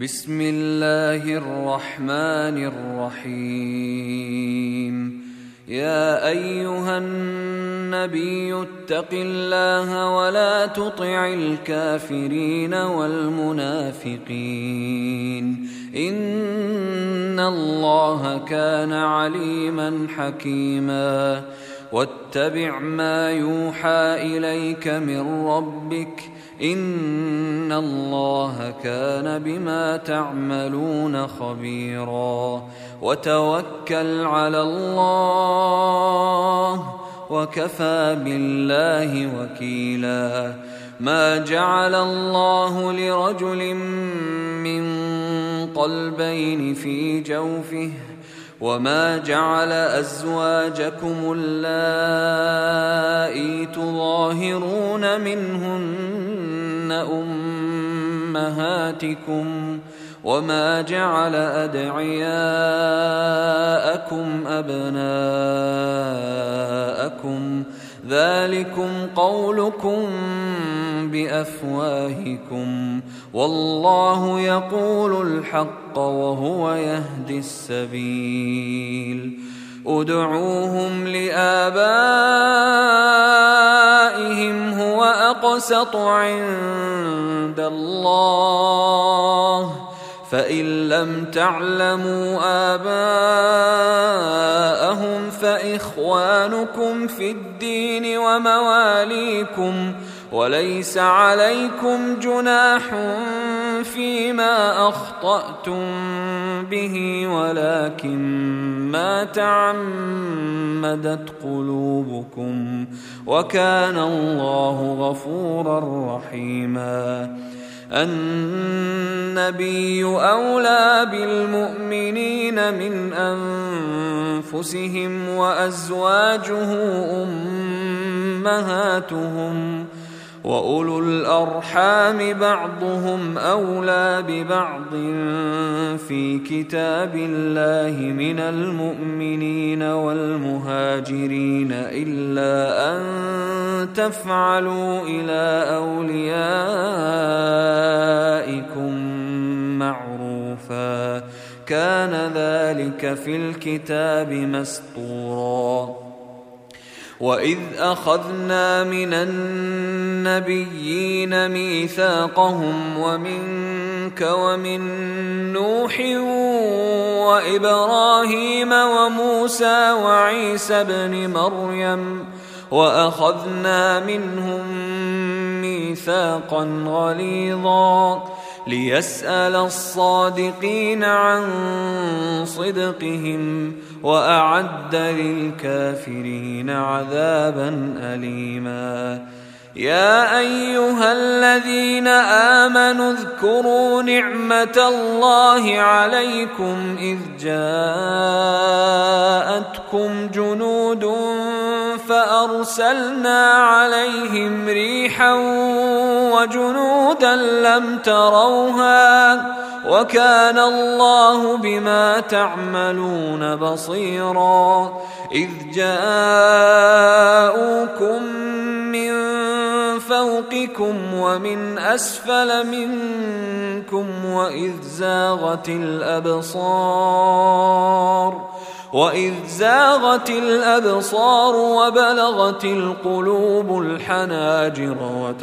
بسم الله الرحمن الرحيم. يا أيها النبي اتق الله ولا تطع الكافرين والمنافقين إن الله كان عليما حكيما. واتبع ما يوحى إليك من ربك إن الله كان بما تعملون خبيرا. وتوكل على الله وكفى بالله وكيلا. ما جعل الله لرجل من قلبين في جوفه وما جعل أزواجكم اللائي تظاهرون منهن أمهاتكم وما جعل أدعياءكم أبناءكم ذلكم قولكم بأفواهكم والله يقول الحق وهو يهدي السبيل. ادعوهم لآبائهم هو أقسط عند الله فإن لم تعلموا آباءهم فإخوانكم في الدين ومواليكم وليس عليكم جناح فيما أخطأتم به ولكن ما تعمدت قلوبكم وكان الله غفورا رحيما. النبي أولى بالمؤمنين من أنفسهم وأزواجه أمهاتهم وأولو الأرحام بعضهم أولى ببعض في كتاب الله من المؤمنين والمهاجرين إلا أن تفعلوا إلى أوليائكم معروفا كان ذلك في الكتاب مسطورا. وإذ أخذنا من النبيين ميثاقهم ومنك ومن نوح وإبراهيم وموسى وعيسى بن مريم وأخذنا منهم ميثاقا غليظا ليسأل الصادقين عن صدقهم وأعد للكافرين عذابا أليما. يا أيها الذين آمنوا اذكروا نعمة الله عليكم إذ جاءتكم جنود فأرسلنا عليهم ريحا وجنودا لم تروها وكان الله بما تعملون بصيرا. إذ جاءوكم من فوقكم ومن أسفل منكم وإذ زاغت الأبصار وبلغت القلوب الحناجر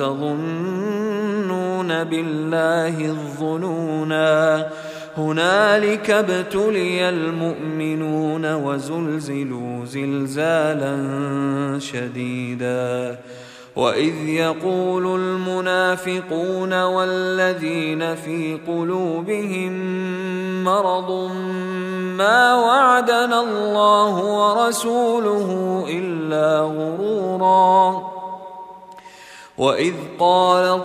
وتظنون بالله الظنونا هنالك ابتلي المؤمنون وزلزلوا زلزالا شديدا. وإذ يقول المنافقون والذين في قلوبهم مرض ما وعدنا الله ورسوله إلا غرورا. وإذ قالت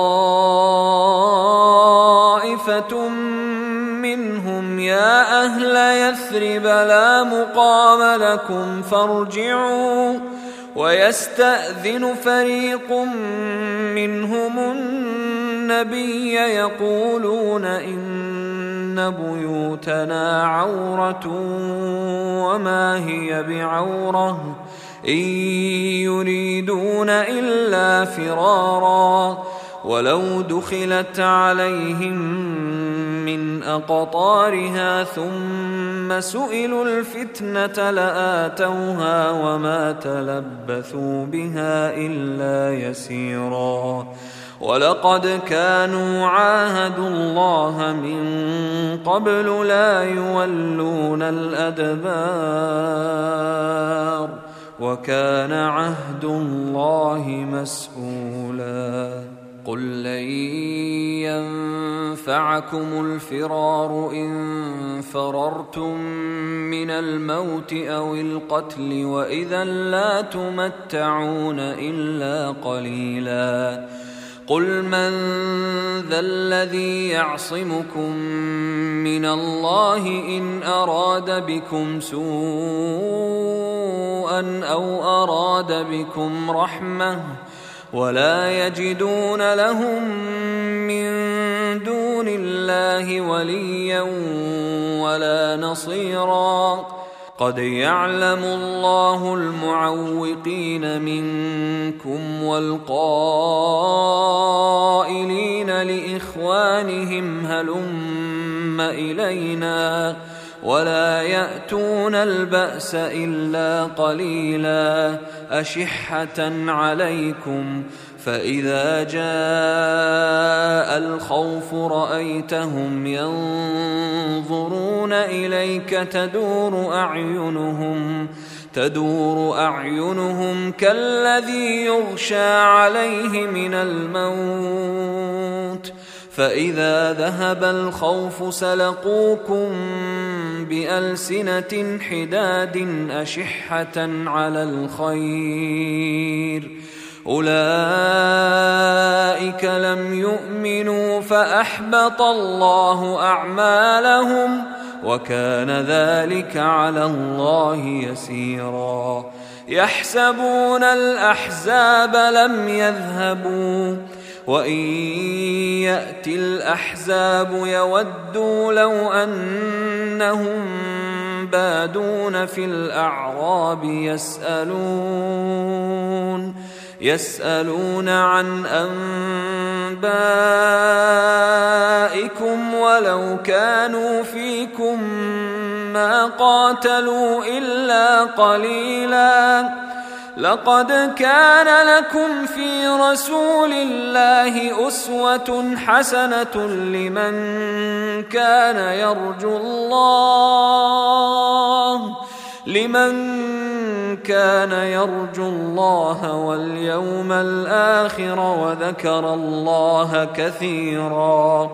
طائفة منهم يا أهل يثرب لا مقام لكم فارجعوا ويستأذن فريق منهم النبي يقولون إن بيوتنا عورة وما هي بعورة إن يريدون إلا فرارا ولو دخلت عليهم أقطارها ثم سئلوا الفتنة لآتوها وما تلبثوا بها إلا يسيرا ولقد كانوا عاهدوا الله من قبل لا يولون الأدبار وكان عهد الله مسؤولا قل لن ينفعكم الفرار إن فررتم من الموت أو القتل وإذا لا تمتعون إلا قليلا قل من ذا الذي يعصمكم من الله إن أراد بكم سوءا أو أراد بكم رحمة ولا يجدون لهم من دون الله وليا ولا نصيرا قد يعلم الله المعوقين منكم والقائلين لإخوانهم هلم إلينا ولا يأتون البأس إلا قليلا أشحة عليكم فإذا جاء الخوف رأيتهم ينظرون إليك تدور أعينهم كالذي يغشى عليه من الموت فإذا ذهب الخوف سلقوكم بألسنة حداد أشحة على الخير أولئك لم يؤمنوا فأحبط الله أعمالهم وكان ذلك على الله يسيرا يحسبون الأحزاب لم يذهبوا وإن يأتي الأحزاب يودوا لو أنهم بادون في الأعراب يسألون عن أنبائكم ولو كانوا فيكم ما قاتلوا إلا قليلا لقد كان لكم في رسول الله أسوة حسنة لمن كان يرجو الله واليوم الآخر وذكر الله كثيرا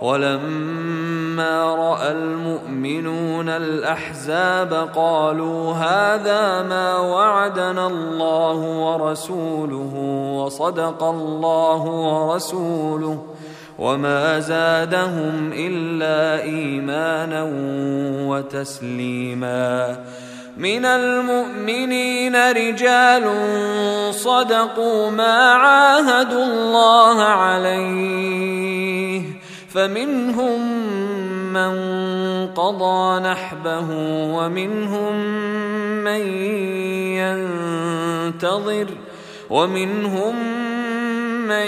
ولما رأى المؤمنون الأحزاب قالوا هذا ما وعدنا الله ورسوله وصدق الله ورسوله وما زادهم إلا إيمانا وتسليما من المؤمنين رجال صدقوا ما عاهدوا الله عليه فمنهم من قضى نحبه ومنهم من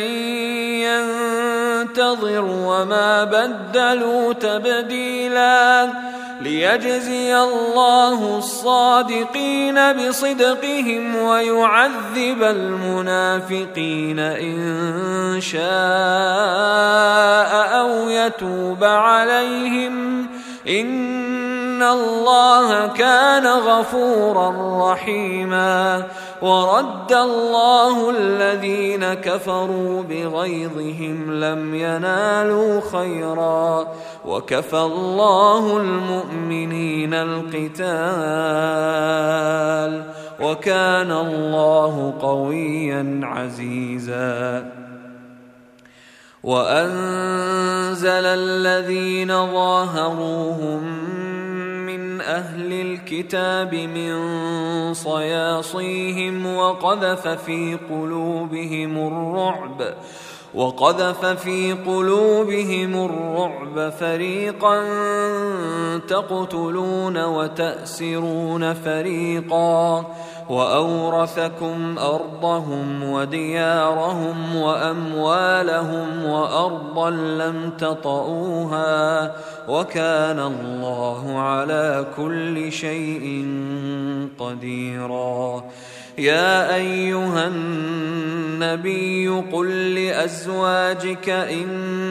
ينتظر وما بدلوا تبديلا ليجزي الله الصادقين بصدقهم ويعذب المنافقين إن شاء أو يتوب عليهم إن الله كان غفورا رحيما ورد الله الذين كفروا بغيظهم لم ينالوا خيرا وكفى الله المؤمنين القتال وكان الله قويا عزيزا وأنزل الذين ظاهروهم من أهل الكتاب من صياصيهم وقذف في قلوبهم الرعب فريقا تقتلون وتأسرون فريقا وأورثكم أرضهم وديارهم وأموالهم وأرضا لم تطئوها وكان الله على كل شيء قديرا. يا أيها النبي قل لأزواجك إن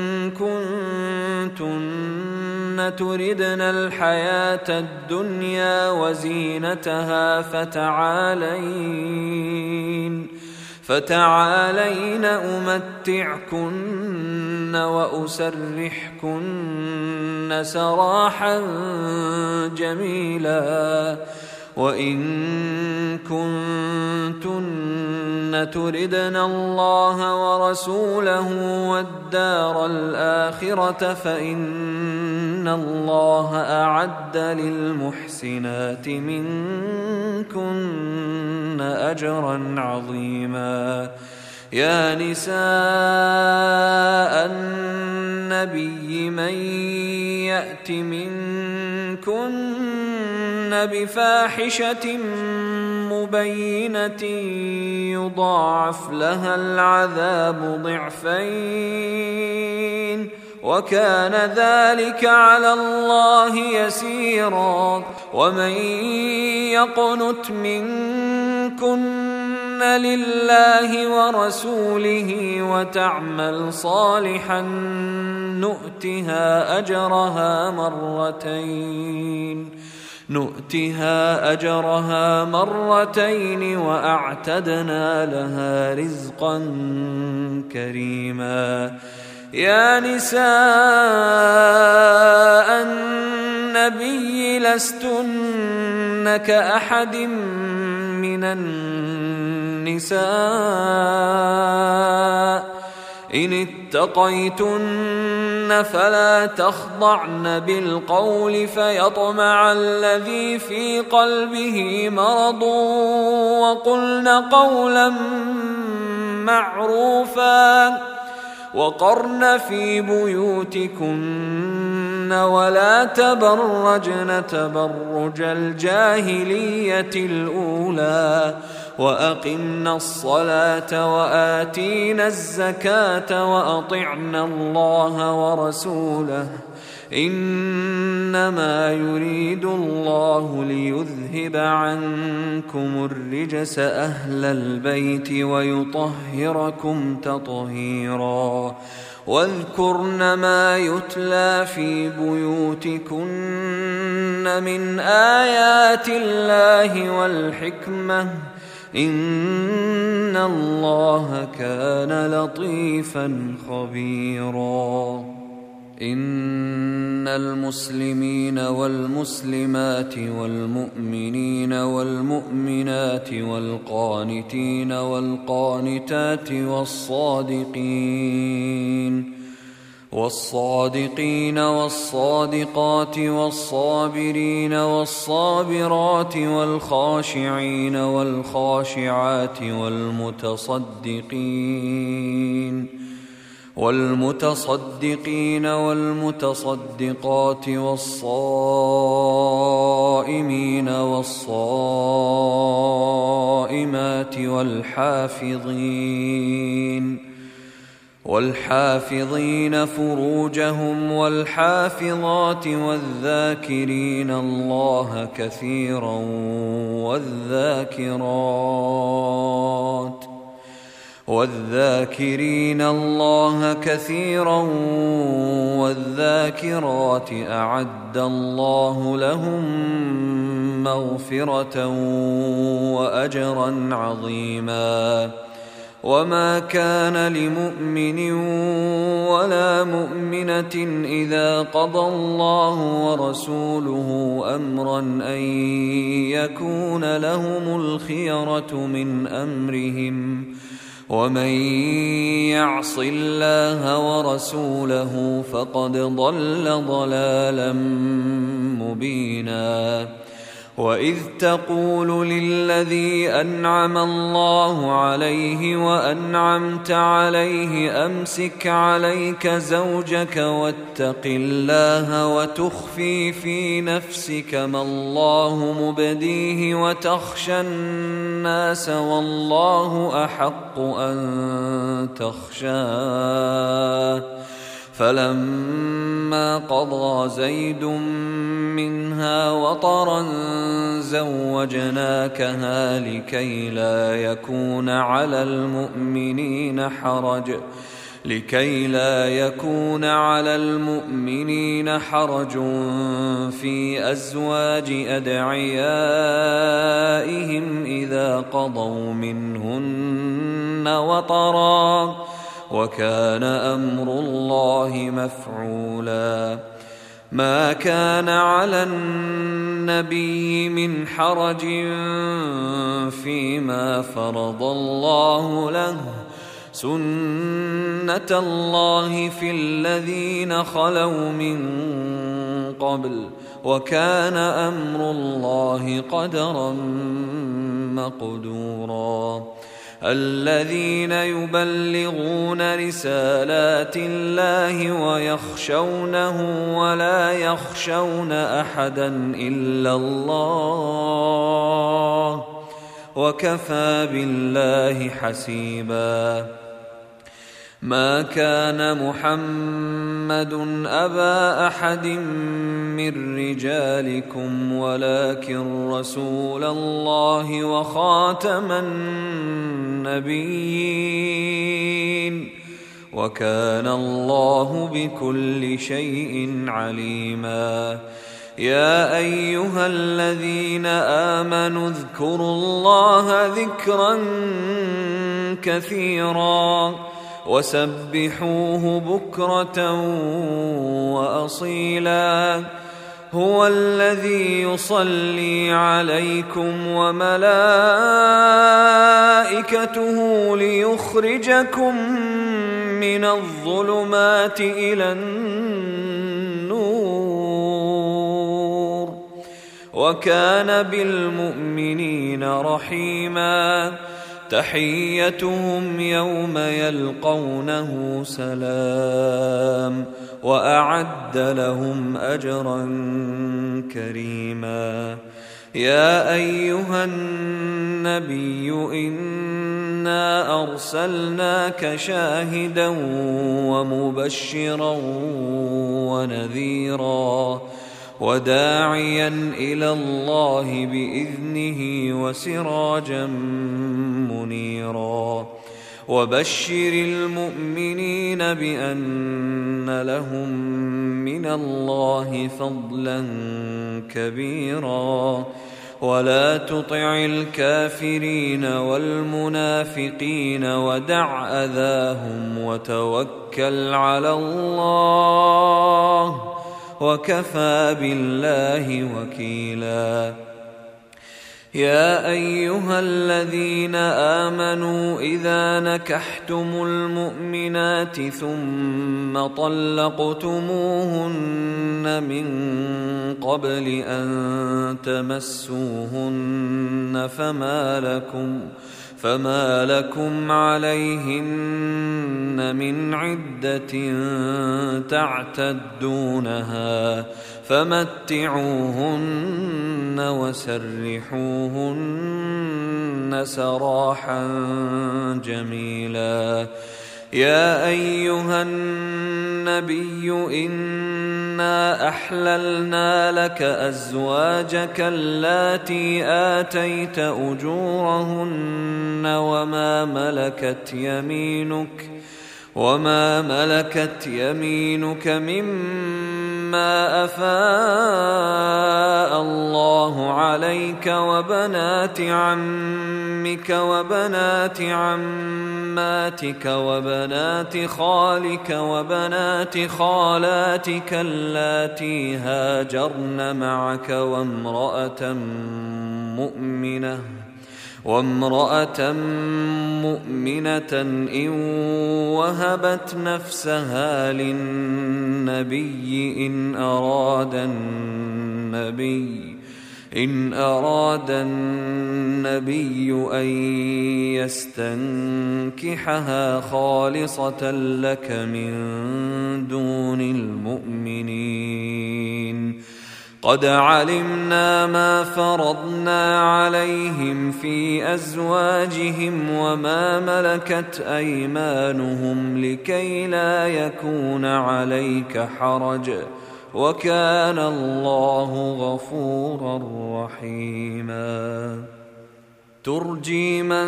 كنتن تردن الحياة الدنيا وزينتها فتعالين أمتعكن وأسرحكن سراحا جميلا. وإن كنتن تردن الله ورسوله والدار الآخرة فإن الله أعد للمحسنات منكن أجرا عظيما. يا نساء النبي من يأت منكن بفاحشة مبينة يضاعف لها العذاب ضعفين وكان ذلك على الله يسيرا. ومن يقنت منكن لله ورسوله وتعمل صالحا نؤتها أجرها مرتين وأعتدنا لها رزقا كريما. يا نساء النبي لستن كأحد من النساء إن اتقيتن فلا تخضعن بالقول فيطمع الذي في قلبه مرض وقلن قولا معروفا. وقرن في بيوتكن ولا تبرجن تبرج الجاهلية الأولى وأقمنا الصلاة وآتينا الزكاة وأطعنا الله ورسوله إنما يريد الله ليذهب عنكم الرجس أهل البيت ويطهركم تطهيرا. واذكرن ما يتلى في بيوتكن من آيات الله والحكمة إن الله كان لطيفا خبيرا. إن المسلمين والمسلمات والمؤمنين والمؤمنات والقانتين والقانتات والصادقين والصادقات والصابرين والصابرات والخاشعين والخاشعات والمتصدقين والمتصدقات والصائمين والصائمات والحافظين فروجهم والحافظات والذاكرين الله كثيرا والذاكرين الله كثيرا والذاكرات أعد الله لهم مغفرة وأجرا عظيما. وما كان لمؤمن ولا مؤمنة إذا قضى الله ورسوله أمرا أن يكون لهم الخيرة من أمرهم ومن يعص الله ورسوله فقد ضل ضلالا مبينا. وإذ تقول للذي أنعم الله عليه وأنعمت عليه أمسك عليك زوجك واتق الله وتخفي في نفسك ما الله مبديه وتخشى الناس والله أحق أن تخشاه فلما قضى زيد منها وطرا زوجناكها لكي لا يكون على المؤمنين حرج في أزواج أدعيائهم إذا قضوا منهن وطرا، وكان أمر الله مفعولا. ما كان على النبي من حرج فيما فرض الله له، سنة الله في الذين خلوا من قبل، وكان أمر الله قدرا مقدورا. الذين يبلغون رسالات الله ويخشونه ولا يخشون أحدا إلا الله، وكفى بالله حسيبا. ما كان محمد أبا أحد من رجالكم ولكن رسول الله وخاتم النبيين، وكان الله بكل شيء عليما. يا أيها الذين آمنوا اذكروا الله ذكرا كثيرا وسبحوه بكرة وأصيلا. هو الذي يصلي عليكم وملائكته ليخرجكم من الظلمات إلى النور، وكان بالمؤمنين رحيما. تحيتهم يوم يلقونه سلام، وأعد لهم أجرا كريما. يا أيها النبي إنا أرسلناك شاهدا ومبشرا ونذيرا وداعيا إلى الله بإذنه وسراجا منيرا. وبشر المؤمنين بأن لهم من الله فضلا كبيرا. ولا تطع الكافرين والمنافقين ودع أذاهم وتوكل على الله، وكفى بالله وكيلا. يا أيها الذين آمنوا إذا نكحتم المؤمنات ثم طلقتموهن من قبل أن تمسوهن فما لكم عليهن من عدة تعتدونها، فمتعوهن وسرحوهن سراحا جميلا. يا أيها النبي إنا أحللنا لك أزواجك اللاتي آتيت أجورهن وما ملكت يمينك مما أفاء الله عليك، وبنات عمك وبنات عماتك وبنات خالك وبنات خالاتك اللاتي هاجرن معك، وامرأة مؤمنة إن وهبت نفسها للنبي إن أراد النبي أن يستنكحها خالصة لك من دون المؤمنين. قد علمنا ما فرضنا عليهم في أزواجهم وما ملكت أيمانهم لكي لا يكون عليك حرج وكان الله غفورا رحيما ترجي من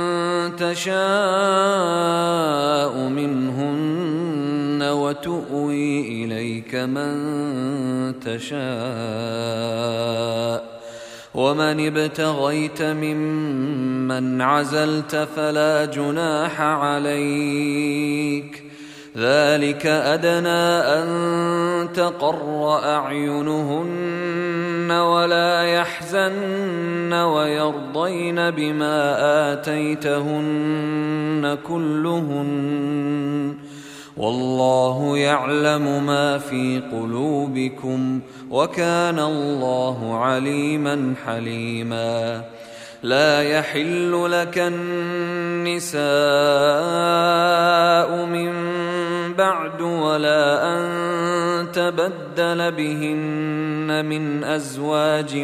تشاء منهن وتؤوي إليك من تشاء ومن ابتغيت ممن عزلت فلا جناح عليك ذلك أدنى أن تقر أعينهن ولا يحزن ويرضين بما آتيتهن كلهن والله يعلم ما في قلوبكم وكان الله عليما حليما لا يحل لك النساء من بعد ولا أن تبدل بهن من أزواج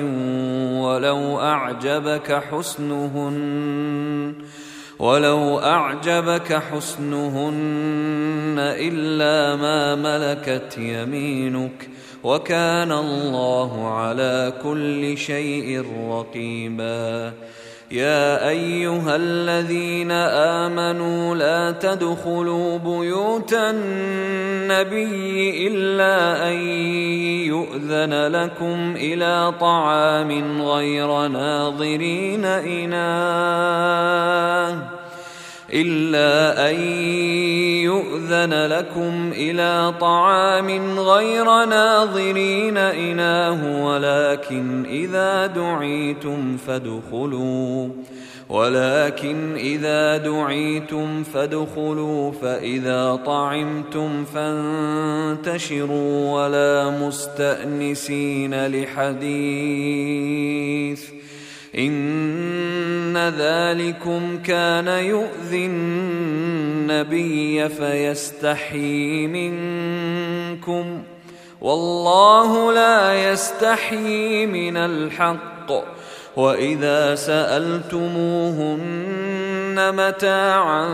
ولو أعجبك حسنهن إلا ما ملكت يمينك وكان الله على كل شيء رقيبا يا أيها الذين آمنوا لا تدخلوا بيوت النبي إلا أن يؤذن لكم إلى طعام غير ناظرين إناه ولكن إذا دعيتم فادخلوا فإذا طعمتم فانتشروا ولا مستأنسين لحديث إن ذلكم كان يؤذي النبي فيستحيي منكم والله لا يستحيي من الحق وإذا سألتموهن متاعا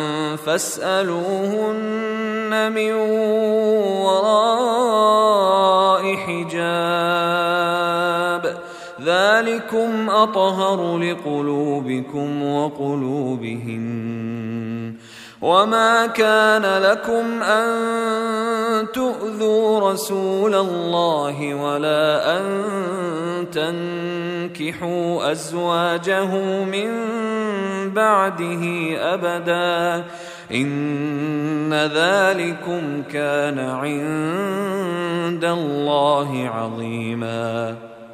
فاسألوهن من وراء حجاب ذلكم أطهر لقلوبكم وقلوبهن وما كان لكم أن تؤذوا رسول الله ولا أن تنكحوا أزواجه من بعده أبدا إن ذلكم كان عند الله عظيما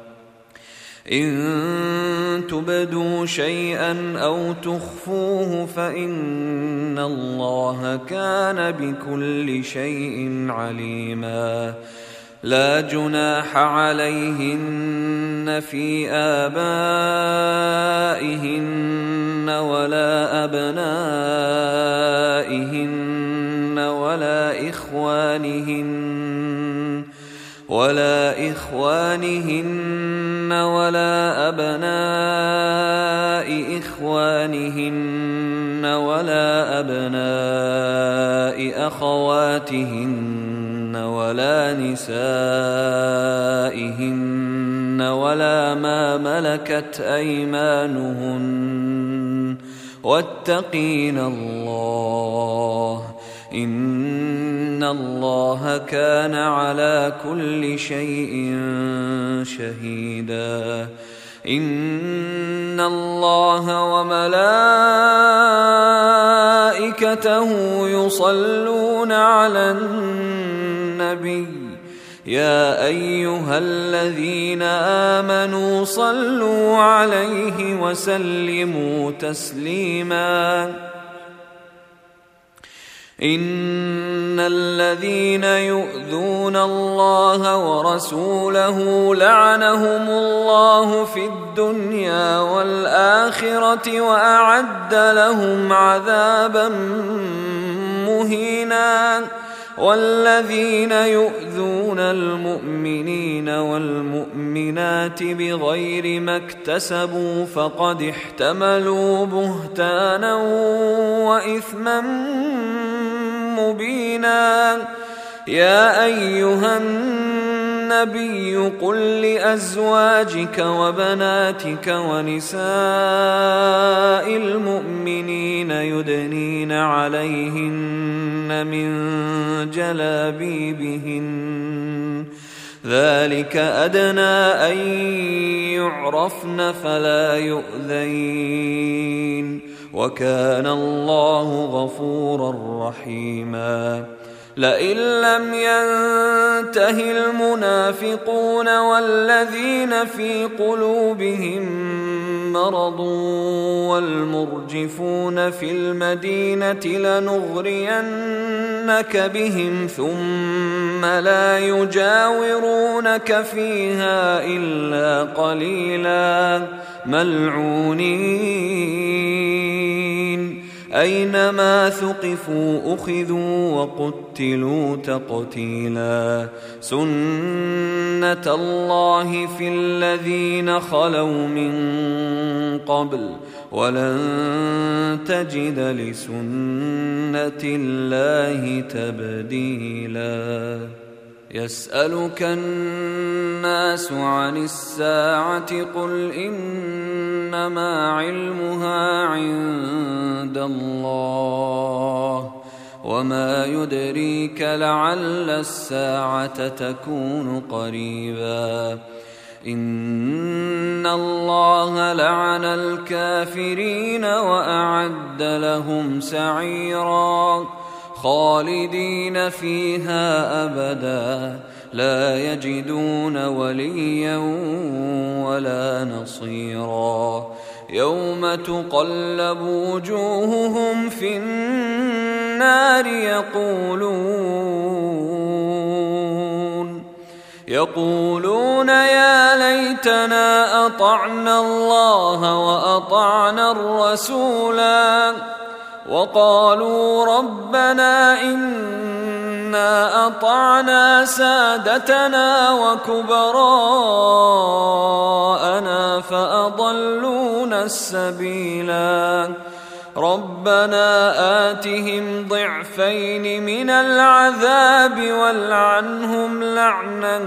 إن تبدوا شيئا أو تخفوه فإن الله كان بكل شيء عليما لا جناح عليهن في آبائهن ولا أبنائهن ولا إخوانهن ولا أبناء إخوانهن ولا أبناء أخواتهن ولا نسائهن ولا ما ملكت أيمانهن واتقين الله إن الله كان على كل شيء شهيدا إن الله وملائكته يصلون على النبي يا أيها الذين آمنوا صلوا عليه وسلموا تسليما إن الذين يؤذون الله ورسوله لعنهم الله في الدنيا والآخرة وأعد لهم عذابا مهينا والذين يؤذون المؤمنين والمؤمنات بغير ما اكتسبوا فقد احتملوا بهتانا وإثما مبينا. يا أيها النبي قل لأزواجك وبناتك ونساء المؤمنين يدنين عليهن من جلابيبهن ذلك أدنى أن يعرفن فلا يؤذين وكان الله غفورا رحيما. لئن لم ينته المنافقون والذين في قلوبهم مرض والمرجفون في المدينة لنغرينك بهم ثم لا يجاورونك فيها إلا قليلا ملعونين أينما ثقفوا أخذوا وقتلوا تقتيلا. سنة الله في الذين خلوا من قبل ولن تجد لسنة الله تبديلا. يسألك الناس عن الساعة قل إنما علمها عند الله وما يدريك لعل الساعة تكون قريبا. إن الله لعن الكافرين وأعد لهم سعيرا خالدين فيها أبدا لا يجدون وليا ولا نصيرا. يوم تقلب وجوههم في النار يقولون يا ليتنا أطعنا الله وأطعنا الرسولا وقالوا ربنا إنا أطعنا سادتنا وكبراءنا فأضلونا السبيلا. ربنا آتهم ضعفين من العذاب والعنهم لعنا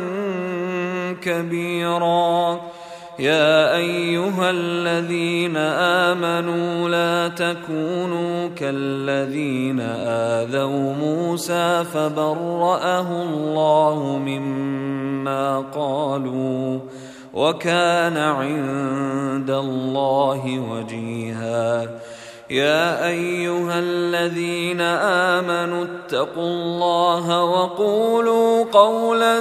كبيرا. يا أيها الذين آمنوا لا تكونوا كالذين آذوا موسى فبرأه الله مما قالوا وكان عند الله وجيها. يا أيها الذين آمنوا اتقوا الله وقولوا قولا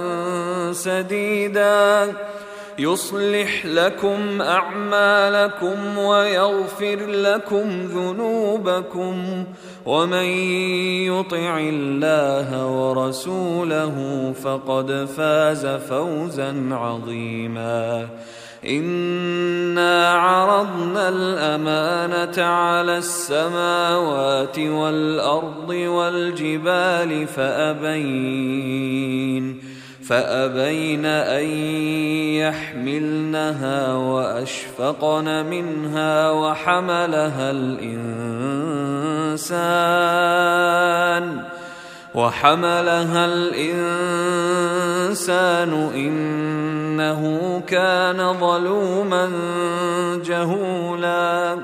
سديدا يصلح لكم أعمالكم ويغفر لكم ذنوبكم ومن يطع الله ورسوله فقد فاز فوزا عظيما. إنا عرضنا الأمانة على السماوات والأرض والجبال فأبين أن يحملنها وأشفقن منها وحملها الإنسان إنه كان ظلوما جهولا.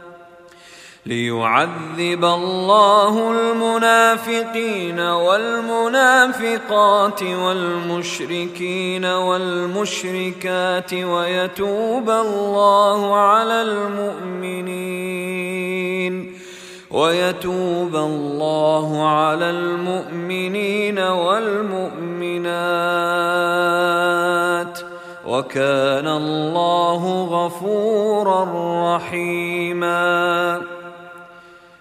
ليعذب الله المنافقين والمنافقات والمشركين والمشركات ويتوب الله على المؤمنين والمؤمنات وكان الله غفورا رحيما.